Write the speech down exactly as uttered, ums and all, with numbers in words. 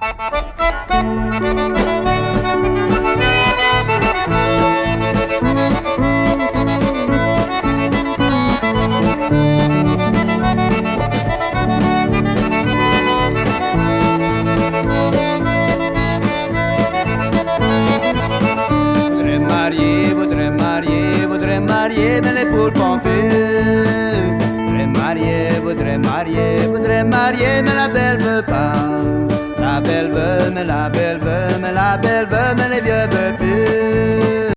Voudrais marier, voudrais marier, mais les poules pompées. Voudrais marier, voudrais marier, voudrais marier, mais la belle veut pas. La belle veut, mais la belle veut, mais la belle veut, mais les vieux veulent plus.